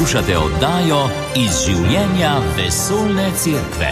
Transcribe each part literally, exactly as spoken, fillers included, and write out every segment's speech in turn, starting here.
Poslušate oddajo Iz življenja vesoljne cerkve.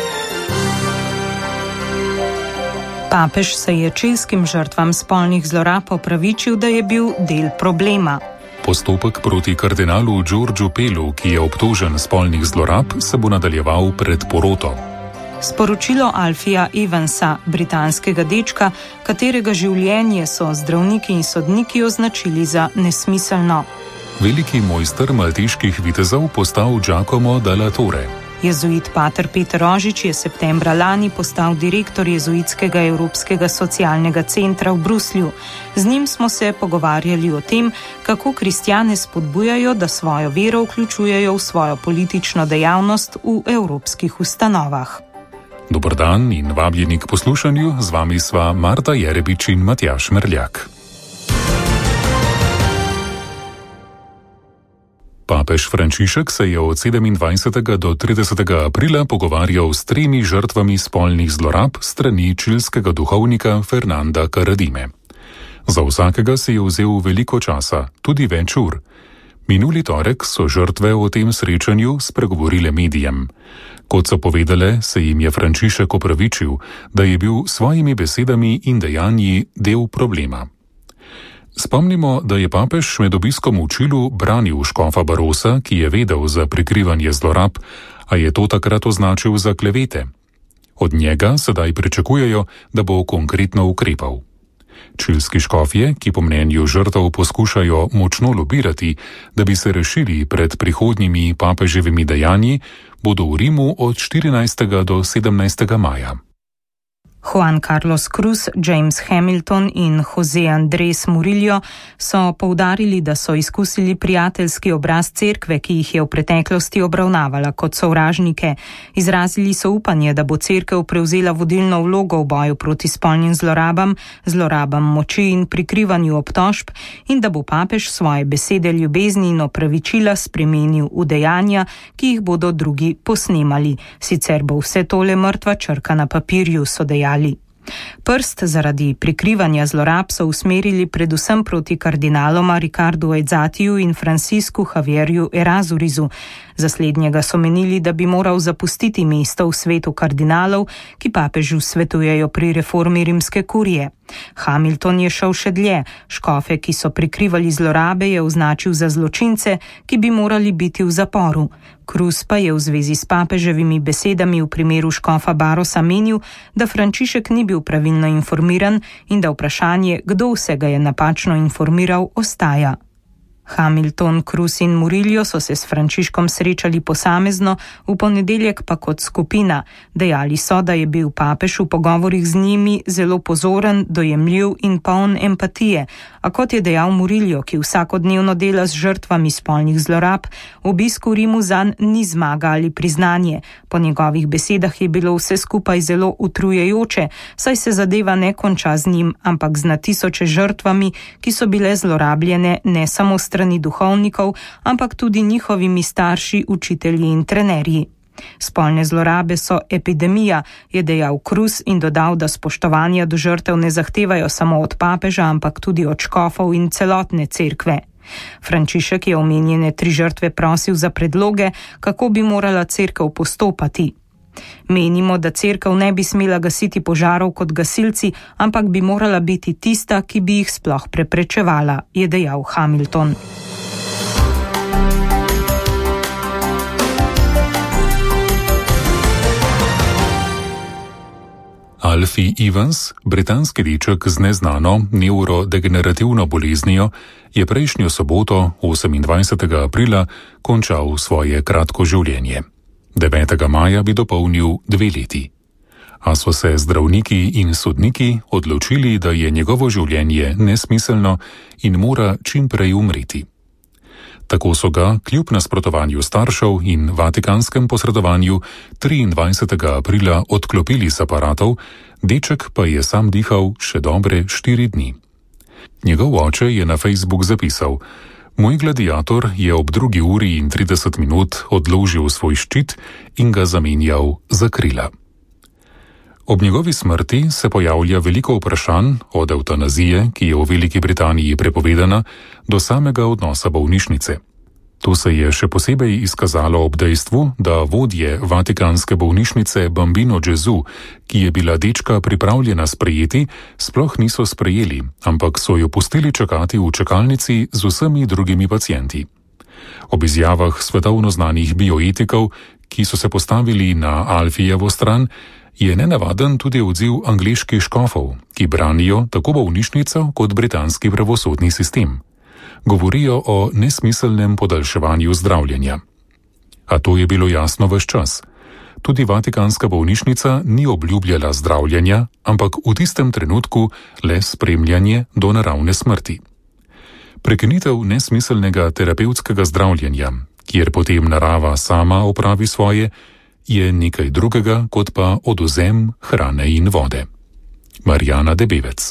Papež se je čilskim žrtvam spolnih zlorab opravičil, da je bil del problema. Postopek proti kardinalu Giorgiu Pelu, ki je obtožen spolnih zlorab, se bo nadaljeval pred poroto. Sporočilo Alfija Evansa, britanskega dečka, katerega življenje so zdravniki in sodniki označili za nesmiselno. Veliki mojster malteških vitezov postal Giacomo dalla Torre. Jezuit pater Peter Rožič je septembra lani postal direktor Jezuitskega Evropskega socialnega centra v Bruslju. Z njim smo se pogovarjali o tem, kako kristjane spodbujajo, da svojo vero vključujejo v svojo politično dejavnost v evropskih ustanovah. Dober dan in vabljeni k poslušanju, z vami sva Marta Jerebič in Matjaž Merljak. Papež Frančišek se je od sedemindvajsetega do tridesetega aprila pogovarjal s tremi žrtvami spolnih zlorab strani čilskega duhovnika Fernanda Karadime. Za vsakega si je vzel veliko časa, tudi več ur. Minuli torek so žrtve o tem srečanju spregovorile medijem. Kot so povedale, se jim je Frančišek opravičil, da je bil s svojimi besedami in dejanji del problema. Spomnimo, da je papež med obiskom v Čilu branil škofa Barosa, ki je vedel za prikrivanje zlorab, a je to takrat označil za klevete. Od njega sedaj pričakujejo, da bo konkretno ukrepal. Čilski škofje, ki po mnenju žrtev poskušajo močno lobirati, da bi se rešili pred prihodnjimi papeževimi dejanji, bodo v Rimu od štirinajstega do sedemnajstega maja. Juan Carlos Cruz, James Hamilton in Jose Andres Murillo so poudarili, da so izkusili prijateljski obraz cerkve, ki jih je v preteklosti obravnavala kot sovražnike. Izrazili so upanje, da bo cerkev prevzela vodilno vlogo v boju proti spolnim zlorabam, zlorabam moči in prikrivanju obtožb in da bo papež svoje besede ljubezni in opravičila spremenil v dejanja, ki jih bodo drugi posnemali. Sicer bo vse tole mrtva črka na papirju, so dejali. Prst zaradi prikrivanja zlorab so usmerili predvsem proti kardinaloma Ricardu Edzatiju in Francisku Javierju Erazurizu. Za slednjega so menili, da bi moral zapustiti mesto v svetu kardinalov, ki papežu svetujejo pri reformi rimske kurije. Hamilton je šel še dlje. Škofe, ki so prikrivali zlorabe, je označil za zločince, ki bi morali biti v zaporu. Cruz pa je v zvezi s papeževimi besedami v primeru škofa Barosa menil, da Frančišek ni bil pravilno informiran in da vprašanje, kdo vse ga je napačno informiral, ostaja. Hamilton, Cruz in Murillo so se s Frančiškom srečali posamezno, v ponedeljek pa kot skupina. Dejali so, da je bil papež v pogovorih z njimi zelo pozoren, dojemljiv in poln empatije. A kot je dejal Murillo, ki vsakodnevno dela z žrtvami spolnih zlorab, obisk v Rimu zanj ni zmaga ali priznanje. Po njegovih besedah je bilo vse skupaj zelo utrujajoče, saj se zadeva ne konča z njim, ampak z na tisoče žrtvami, ki so bile zlorabljene ne samo strani duhovnikov, ampak tudi njihovimi starši, učitelji in trenerji. Spolne zlorabe so epidemija, je dejal Cruz in dodal, da spoštovanja do žrtev ne zahtevajo samo od papeža, ampak tudi od škofov in celotne cerkve. Frančišek je omenjene tri žrtve prosil za predloge, kako bi morala cerkev postopati. Menimo, da cerkev ne bi smela gasiti požarov kot gasilci, ampak bi morala biti tista, ki bi jih sploh preprečevala, je dejal Hamilton. Alfie Evans, britanski deček z neznano nevrodegenerativno boleznijo, je prejšnjo soboto, osemindvajsetega aprila, končal svoje kratko življenje. devetega maja bi dopolnil dve leti. A so se zdravniki in sodniki odločili, da je njegovo življenje nesmiselno in mora čim prej umreti. Tako so ga, kljub nasprotovanju staršev in vatikanskem posredovanju, triindvajsetega aprila odklopili z aparatov, deček pa je sam dihal še dobre štiri dni. Njegov oče je na Facebook zapisal: Moj gladiator je ob drugi uri in trideset minut odložil svoj ščit in ga zamenjal za krila. Ob njegovi smrti se pojavlja veliko vprašanj, od evtanazije, ki je v Veliki Britaniji prepovedana, do samega odnosa bolnišnice. To se je še posebej izkazalo ob dejstvu, da vodje vatikanske bolnišnice Bambino Gesù, ki je bila dečka pripravljena sprejeti, sploh niso sprejeli, ampak so jo pustili čakati v čakalnici z vsemi drugimi pacienti. Ob izjavah svetovno znanih bioetikov, ki so se postavili na Alfijevo stran, je nenavaden tudi odziv angleških škofov, ki branijo tako bolnišnico kot britanski pravosodni sistem. Govorijo o nesmiselnem podaljševanju zdravljenja. A to je bilo jasno ves čas. Tudi vatikanska bolnišnica ni obljubljala zdravljenja, ampak v tistem trenutku le spremljanje do naravne smrti. Prekinitev nesmiselnega terapevtskega zdravljenja, kjer potem narava sama opravi svoje, je nekaj drugega kot pa odvzem hrane in vode. Marjana Debevec.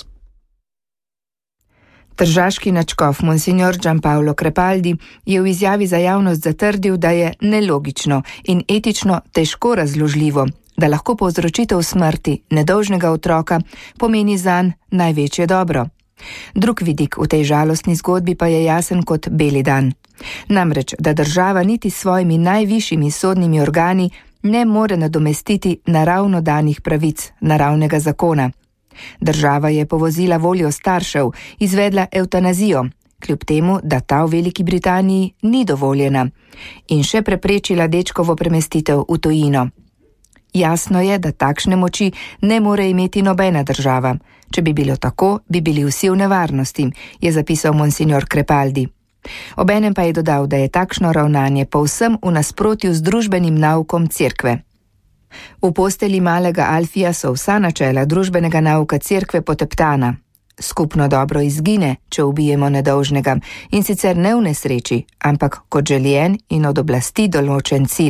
Tržaški nadškof monsignor Gianpaolo Crepaldi je v izjavi za javnost zatrdil, da je nelogično in etično težko razložljivo, da lahko povzročitev smrti nedolžnega otroka pomeni zanj največje dobro. Drug vidik v tej žalostni zgodbi pa je jasen kot beli dan. Namreč, da država niti s svojimi najvišjimi sodnimi organi ne more nadomestiti naravno danih pravic, naravnega zakona. Država je povozila voljo staršev, izvedla evtanazijo, kljub temu, da ta v Veliki Britaniji ni dovoljena, in še preprečila dečkovo premestitev v tujino. Jasno je, da takšne moči ne more imeti nobena država. Če bi bilo tako, bi bili vsi v nevarnosti, je zapisal monsignor Crepaldi. Obenem pa je dodal, da je takšno ravnanje povsem v nasprotju z družbenim naukom cerkve. V posteli malega Alfija so vsa načela družbenega nauka cerkve poteptana. Skupno dobro izgine, če ubijemo nedolžnega, in sicer ne v nesreči, ampak kot željen in od oblasti določen cilj.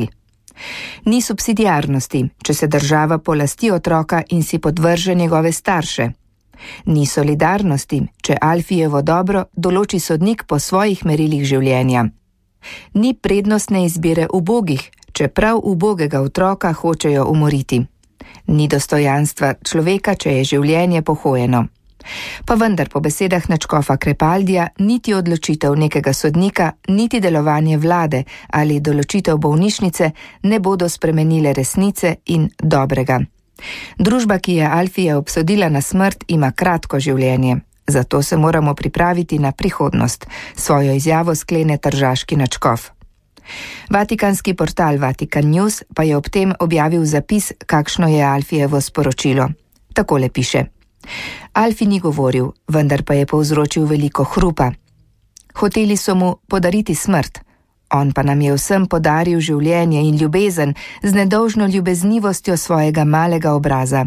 Ni subsidiarnosti, če se država polasti otroka in si podvrže njegove starše. Ni solidarnosti, če Alfijevo dobro določi sodnik po svojih merilih življenja. Ni prednostne izbire ubogih, če prav ubogega otroka hočejo umoriti. Ni dostojanstva človeka, če je življenje pohojeno. Pa vendar po besedah nadškofa Crepaldija niti odločitev nekega sodnika, niti delovanje vlade ali določitev bolnišnice ne bodo spremenile resnice in dobrega. Družba, ki je Alfija obsodila na smrt, ima kratko življenje. Zato se moramo pripraviti na prihodnost, svojo izjavo sklene tržaški nadškof. Vatikanski portal Vatican News pa je ob tem objavil zapis, kakšno je Alfijevo sporočilo. Takole piše. Alfi ni govoril, vendar pa je povzročil veliko hrupa. Hoteli so mu podariti smrt, on pa nam je vsem podaril življenje in ljubezen z nedolžno ljubeznivostjo svojega malega obraza.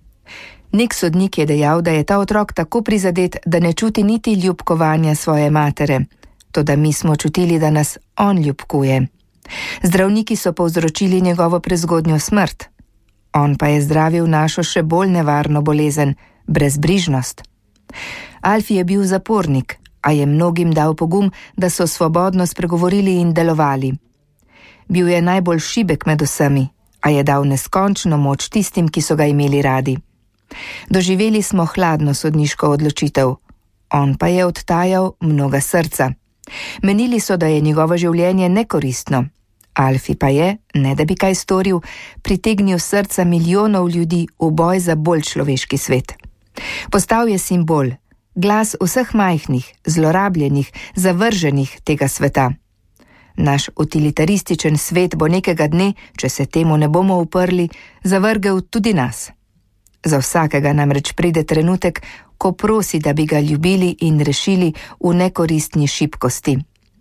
Nek sodnik je dejal, da je ta otrok tako prizadet, da ne čuti niti ljubkovanja svoje matere. Toda mi smo čutili, da nas on ljubkuje. Zdravniki so povzročili njegovo prezgodnjo smrt. On pa je zdravil našo še bolj nevarno bolezen, brezbrižnost. Alfi je bil zapornik, a je mnogim dal pogum, da so svobodno spregovorili in delovali. Bil je najbolj šibek med vsemi, a je dal neskončno moč tistim, ki so ga imeli radi. Doživeli smo hladno sodniško odločitev. On pa je odtajal mnoga srca. Menili so, da je njegovo življenje nekoristno. Alfi pa je, ne da bi kaj storil, pritegnil srca milijonov ljudi v boj za bolj človeški svet. Postal je simbol, glas vseh majhnih, zlorabljenih, zavrženih tega sveta. Naš utilitarističen svet bo nekega dne, če se temu ne bomo uprli, zavrgel tudi nas. Za vsakega namreč pride trenutek, ko prosi, da bi ga ljubili in rešili v nekoristni šibkosti.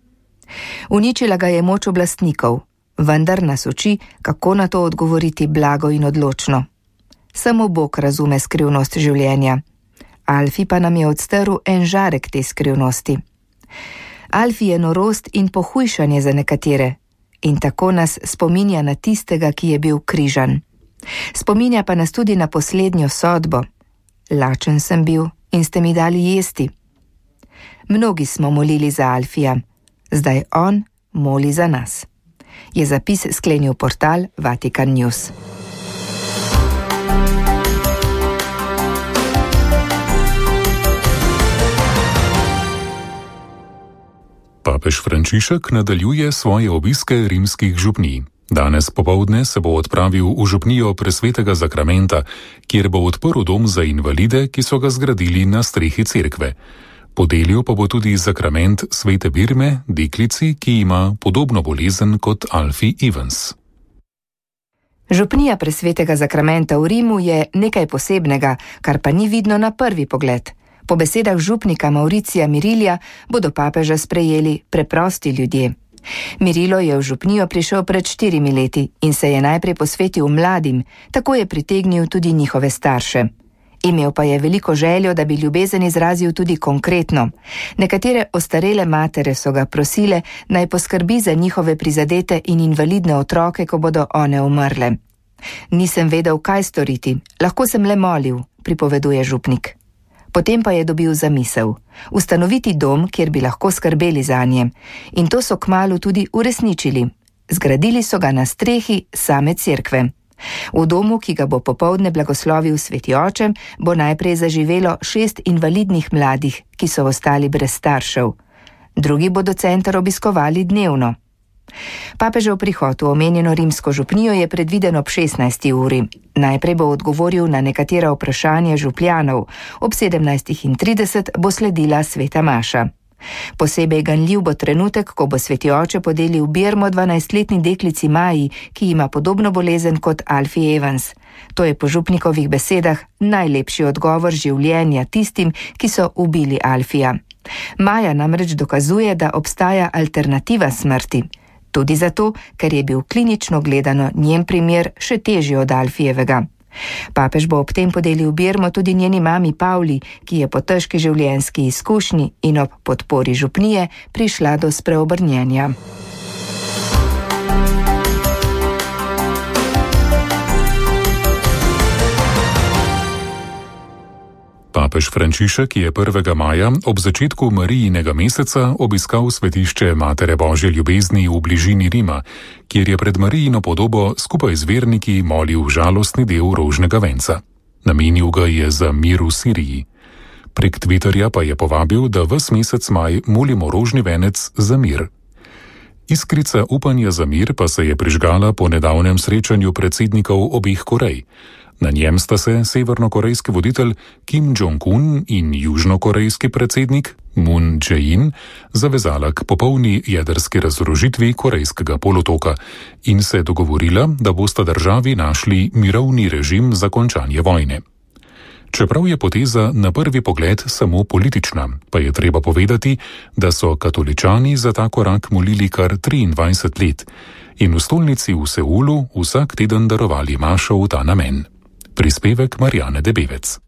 Uničila ga je moč oblastnikov, vendar nas uči, kako na to odgovoriti blago in odločno. Samo Bog razume skrivnost življenja. Alfi pa nam je odstrl en žarek te skrivnosti. Alfi je norost in pohujšanje za nekatere in tako nas spominja na tistega, ki je bil križan. Spominja pa nas tudi na poslednjo sodbo. Lačen sem bil in ste mi dali jesti. Mnogi smo molili za Alfija, zdaj on moli za nas. Je zapis sklenil portal Vatican News. Papež Frančišek nadaljuje svoje obiske rimskih župnij. Danes popovdne se bo odpravil v župnijo Presvetega Zakramenta, kjer bo odprl dom za invalide, ki so ga zgradili na strehi cerkve. Podelil pa bo tudi zakrament Svete Birme, deklici, ki ima podobno bolezen kot Alfie Evans. Župnija Presvetega Zakramenta v Rimu je nekaj posebnega, kar pa ni vidno na prvi pogled. Po besedah župnika Mauricija Mirilja bodo papeža sprejeli preprosti ljudje. Mirilo je v župnijo prišel pred štirimi leti in se je najprej posvetil mladim, tako je pritegnil tudi njihove starše. Imel pa je veliko željo, da bi ljubezen izrazil tudi konkretno. Nekatere ostarele matere so ga prosile, naj poskrbi za njihove prizadete in invalidne otroke, ko bodo one umrle. Nisem vedel, kaj storiti, lahko sem le molil, pripoveduje župnik. Potem pa je dobil zamisel. Ustanoviti dom, kjer bi lahko skrbeli zanje. In to so kmalu tudi uresničili. Zgradili so ga na strehi same cerkve. V domu, ki ga bo popoldne blagoslovil sveti oče, bo najprej zaživelo šest invalidnih mladih, ki so ostali brez staršev. Drugi bodo center obiskovali dnevno. Papežev prihod v omenjeno rimsko župnijo je predviden ob šestnajsti uri. Najprej bo odgovoril na nekatera vprašanja župljanov, ob sedemnajstih trideset bo sledila sveta maša. Posebej ganljiv bo trenutek, ko bo sveti oče podelil birmo dvanajstletni deklici Maji, ki ima podobno bolezen kot Alfie Evans. To je po župnikovih besedah najlepši odgovor življenja tistim, ki so ubili Alfija. Maja namreč dokazuje, da obstaja alternativa smrti. Tudi zato, ker je bil klinično gledano njen primer še težji od Alfijevega. Papež bo ob tem podelil birmo tudi njeni mami Pavli, ki je po težki življenjski izkušnji in ob podpori župnije prišla do spreobrnjenja. Papež Frančišek je prvega maja ob začetku Marijinega meseca obiskal svetišče Matere Božje ljubezni v bližini Rima, kjer je pred Marijino podobo skupaj z verniki molil žalostni del rožnega venca. Namenil ga je za mir v Siriji. Prek Twitterja pa je povabil, da ves mesec maj molimo rožni venec za mir. Iskrica upanja za mir pa se je prižgala po nedavnem srečanju predsednikov obeh Korej. Na njem sta se severnokorejski voditelj Kim Jong-un in južnokorejski predsednik Moon Jae-in zavezala k popolni jedrski razorožitvi Korejskega polotoka in se dogovorila, da bosta državi našli mirovni režim za končanje vojne. Čeprav je poteza na prvi pogled samo politična, pa je treba povedati, da so katoličani za ta korak molili kar triindvajset let in v stolnici v Seulu vsak teden darovali mašo v ta namen. Prispevek Marjane Debevec.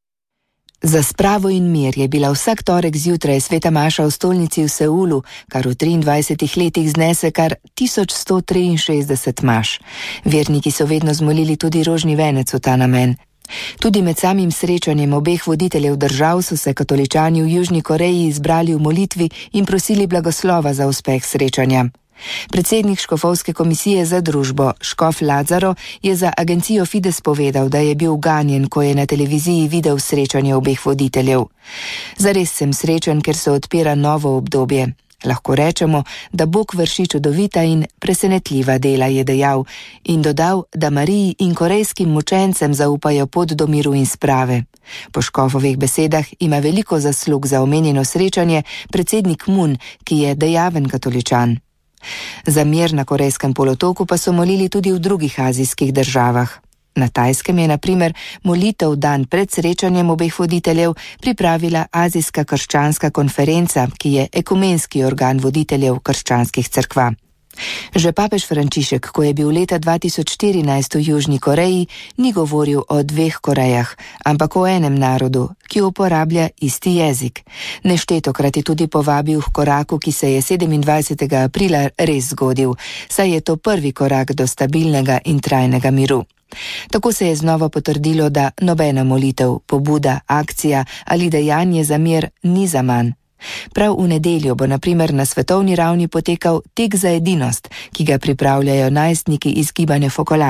Za spravo in mir je bila vsak torek zjutraj sveta maša v stolnici v Seulu, kar v triindvajsetih letih znese kar tisoč sto triinšestdeset maš. Verniki so vedno zmolili tudi rožni venec v ta namen. Tudi med samim srečanjem obeh voditeljev držav so se katoličani v Južni Koreji izbrali v molitvi in prosili blagoslova za uspeh srečanja. Predsednik škofovske komisije za družbo, škof Lazaro, je za agencijo Fides povedal, da je bil ganjen, ko je na televiziji videl srečanje obeh voditeljev. Zares sem srečen, ker se odpira novo obdobje. Lahko rečemo, da Bog vrši čudovita in presenetljiva dela, je dejal in dodal, da Mariji in korejskim mučencem zaupajo pot do miru in sprave. Po škofovih besedah ima veliko zaslug za omenjeno srečanje predsednik Moon, ki je dejaven katoličan. Za mir na Korejskem polotoku pa so molili tudi v drugih azijskih državah. Na Tajskem je na primer molitev dan pred srečanjem obeh voditeljev pripravila Azijska krščanska konferenca, ki je ekumenski organ voditeljev krščanskih cerkva. Že papež Frančišek, ko je bil leta dva tisoč štirinajst v Južni Koreji, ni govoril o dveh Korejah, ampak o enem narodu, ki uporablja isti jezik. Neštetokrat je tudi povabil k koraku, ki se je sedemindvajsetega aprila res zgodil, saj je to prvi korak do stabilnega in trajnega miru. Tako se je znova potrdilo, da nobena molitev, pobuda, akcija ali dejanje za mir ni zaman. Prav v nedeljo bo na primer na svetovni ravni potekal tek za edinost, ki ga pripravljajo najstniki iz gibanja Fokolarov.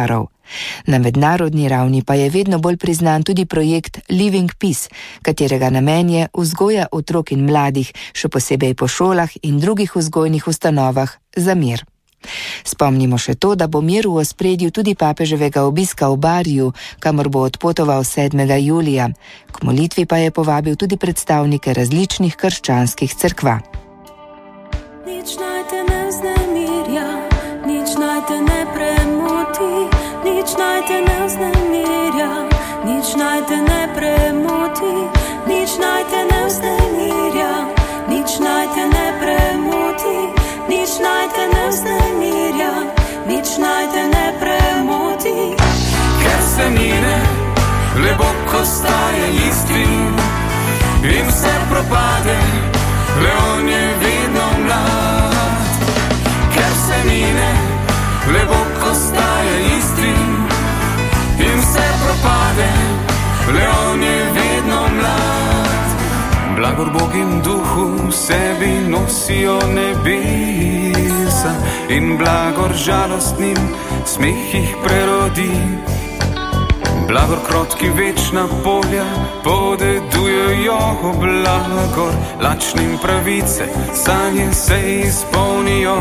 Na mednarodni ravni pa je vedno bolj priznan tudi projekt Living Peace, katerega namen je vzgoja otrok in mladih, še posebej po šolah in drugih vzgojnih ustanovah, za mir. Spomnimo še to, da bo mir v ospredju tudi papeževega obiska v Bariju, kamor bo odpotoval sedmega julija. K molitvi pa je povabil tudi predstavnike različnih krščanskih cerkva. Nič naj te ne vznemirja, nič naj te ne premoti, nič naj te ne vznemirja, nič naj te ne premoti, nič naj te ne vznemirja, nič naj te ne premoti, nič naj te ne vznemirja, nič naj te ne premoti. Ker se mine, lebo ko staje isti in vse propade, le on je vedno mlad. Ker se mine, lebo ko staje isti in vse propade, le on je vedno mlad. Blagor Bog in duhu v sebi nosijo nebesa in blagor žalostnim smeh jih prerodi. Blagor krotki večna polja podedujejo, blagor lačnim pravice sanje se izpolnijo.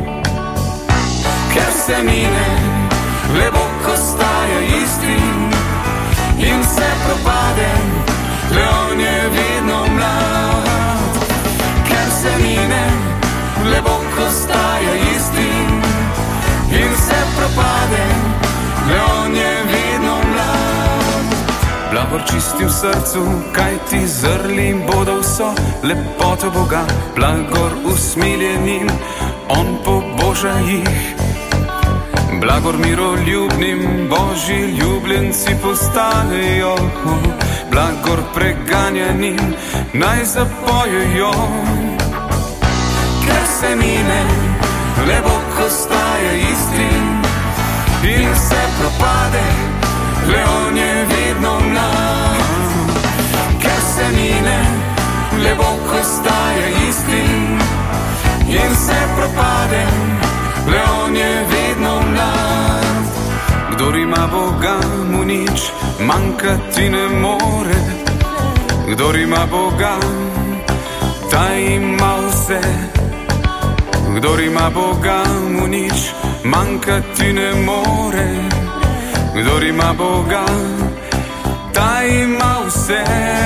Ker se mine, lebo ko staje isti in vse propade, le on je vedno mlad. Ker se mine, lebo ko staje isti in vse propade, le on je vedno mlad. Blagor čisti v srcu, kaj ti zrli bodo vso lepoto Boga. Blagor usmiljenim, on poboža jih. Blagor miroljubnim, Božji ljubljenci postanejo. Blagor preganjanim, naj zapojejo. Ker se mine, lebo ko staje isti in vse propade, le on je vedno mlad. Ker se mine, lebo ko staje isti in vse propade, le on je vedno mlad. Kdor ima Boga, mu nič manjkati ne more. Kdor ima Boga, ta ima vse. Kdor ima Boga, mu nič manjkati ne more. Kdor ima Boga, ta ima vse.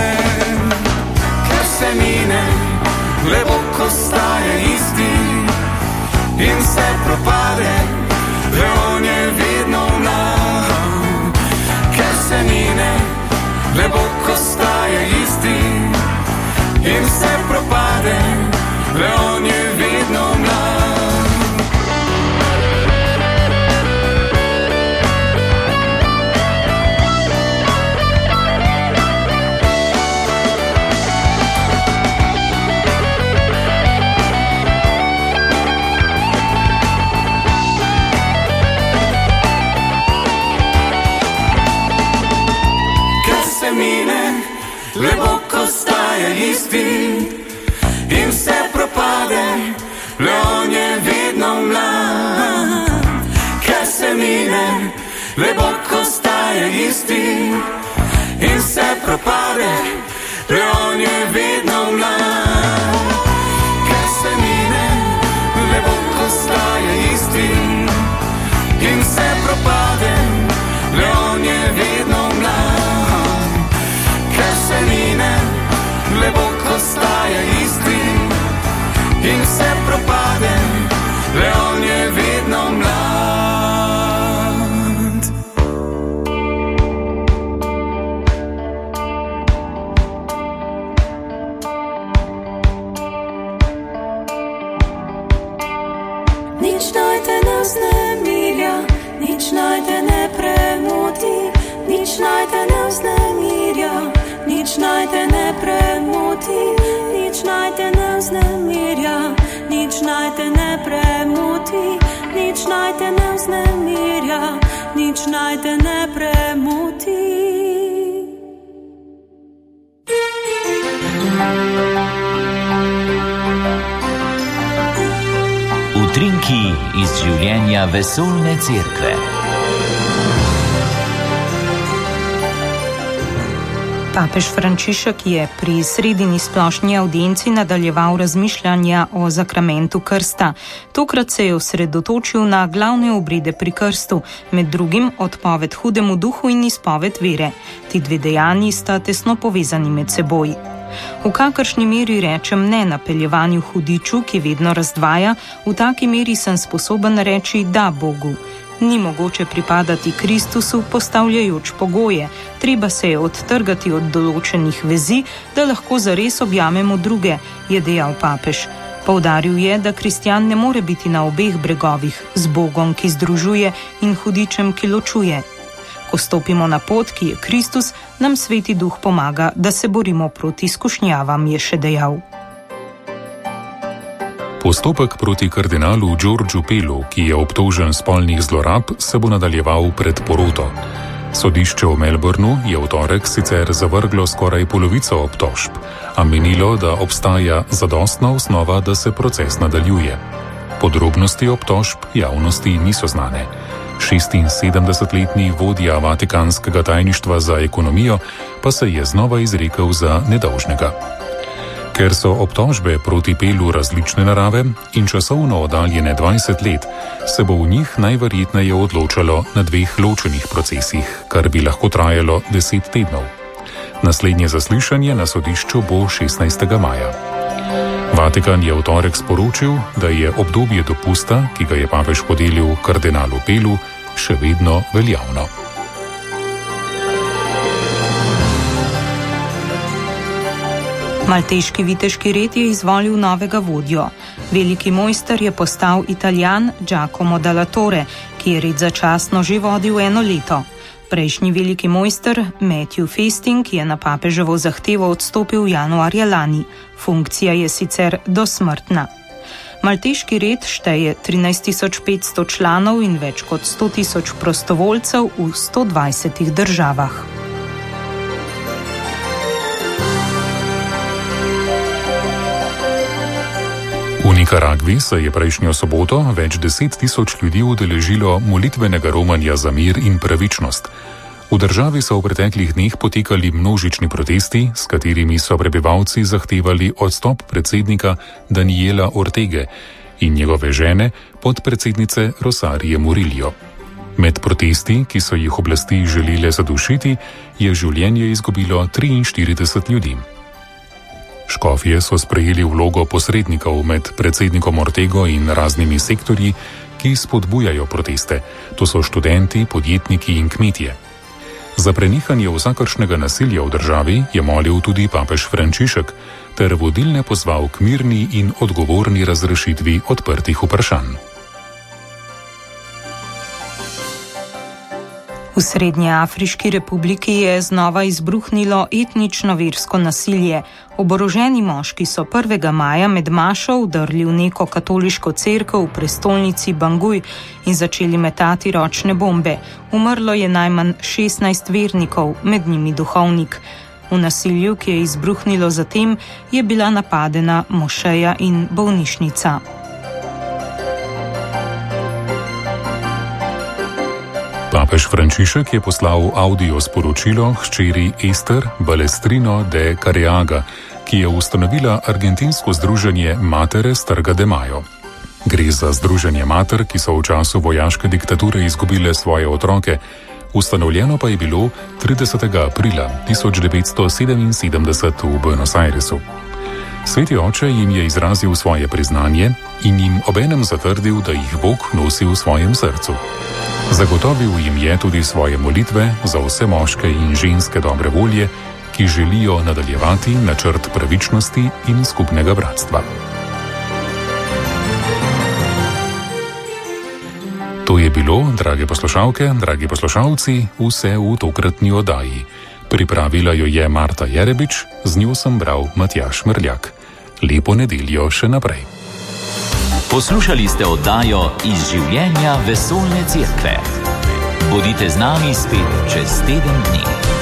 Ker se mine, lebo ko staje isti in vse propade, le on je vedno mlad. Ker se mine, lebo ko staje isti in vse propade, le on je vedno mlad. Lebo ko staje isti in vse propade, le on je vedno mlad. Ker se mine, lebo ko staje isti in vse propade, le on je vedno mlad. Ker se mine, lebo ko staje isti in vse propade, le on je vedno mlad. Ker se mine, lebo ko staje isti in vse propade, le on je vedno mlad. Nič naj te ne vznemirja, nič naj te ne premoti, nič naj te ne vznemirja, nič naj te ne premoti, nič naj te ne vznemirja, nič naj te ne premoti, nič naj te ne vznemirja, nič naj te ne premoti. Utrinki iz življenja vesoljne cerkve. Papež Frančišek je pri sredini splošni audienci nadaljeval razmišljanja o zakramentu krsta. Tokrat se je osredotočil na glavne obrede pri krstu, med drugim odpoved hudemu duhu in izpoved vere. Ti dve dejanji sta tesno povezani med seboj. V kakršni meri rečem ne napeljevanju hudiču, ki vedno razdvaja, v taki meri sem sposoben reči da Bogu. Ni mogoče pripadati Kristusu, postavljajoč pogoje. Treba se je odtrgati od določenih vezi, da lahko zares objamemo druge, je dejal papež. Poudaril je, da kristjan ne more biti na obeh bregovih, z Bogom, ki združuje, in hudičem, ki ločuje. Ko stopimo na pot, ki je Kristus, nam Sveti Duh pomaga, da se borimo proti skušnjavam, je še dejal. Postopek proti kardinalu Georgeu Pelu, ki je obtožen spolnih zlorab, se bo nadaljeval pred poroto. Sodišče v Melbournu je v torek sicer zavrglo skoraj polovico obtožb, a menilo, da obstaja zadostna osnova, da se proces nadaljuje. Podrobnosti obtožb javnosti niso znane. šestinsedemdesetletni vodja Vatikanskega tajništva za ekonomijo pa se je znova izrekel za nedolžnega. Ker so obtožbe proti Pelu različne narave in časovno oddaljene dvajset let, se bo v njih najverjetneje odločalo na dveh ločenih procesih, kar bi lahko trajalo deset tednov. Naslednje zaslišanje na sodišču bo šestnajstega maja. Vatikan je v torek sporočil, da je obdobje dopusta, ki ga je papež podelil kardinalu Pelu, še vedno veljavno. Malteški viteški red je izvolil novega vodjo. Veliki mojster je postal Italijan Giacomo Dalla Torre, ki je red začasno že vodil eno leto. Prejšnji veliki mojster Matthew Festing je na papeževo zahtevo odstopil januarja lani. Funkcija je sicer dosmrtna. Malteški red šteje trinajst tisoč petsto članov in več kot sto tisoč prostovoljcev v sto dvajsetih državah. V Nikaragvi se je prejšnjo soboto več deset tisoč ljudi udeležilo molitvenega romanja za mir in pravičnost. V državi so v preteklih dneh potekali množični protesti, s katerimi so prebivalci zahtevali odstop predsednika Daniela Ortege in njegove žene, podpredsednice Rosarije Murillo. Med protesti, ki so jih oblasti želele zadušiti, je življenje izgubilo triinštirideset ljudi. Škofje so sprejeli vlogo posrednikov med predsednikom Ortego in raznimi sektorji, ki spodbujajo proteste. To so študenti, podjetniki in kmetje. Za prenehanje vsakršnega nasilja v državi je molil tudi papež Frančišek ter vodilne pozval k mirni in odgovorni razrešitvi odprtih vprašanj. V Srednjeafriški republiki je znova izbruhnilo etnično versko nasilje. Oboroženi moški so prvega maja med mašo vdrli v neko katoliško cerkev v prestolnici Bangui in začeli metati ročne bombe. Umrlo je najmanj šestnajst vernikov, med njimi duhovnik. V nasilju, ki je izbruhnilo zatem, je bila napadena mošeja in bolnišnica. Papež Frančišek je poslal audio sporočilo hčeri Ester Balestrino de Careaga, ki je ustanovila argentinsko združenje Matere Strga de Mayo. Gre za združenje mater, ki so v času vojaške diktature izgubile svoje otroke. Ustanovljeno pa je bilo tridesetega aprila tisoč devetsto sedeminsedemdeset v Buenos Airesu. Sveti oče jim je izrazil svoje priznanje in jim obenem zatrdil, da jih Bog nosi v svojem srcu. Zagotovil jim je tudi svoje molitve za vse moške in ženske dobre volje, ki želijo nadaljevati načrt pravičnosti in skupnega bratstva. To je bilo, drage poslušalke, dragi poslušalci, vse v tokratni oddaji. Pripravila jo je Marta Jerebič, z njo sem bral Matjaž Mrljak. Lepo nedeljo še naprej. Poslušali ste oddajo Iz življenja vesoljne cerkve. Bodite z nami spet čez teden dni.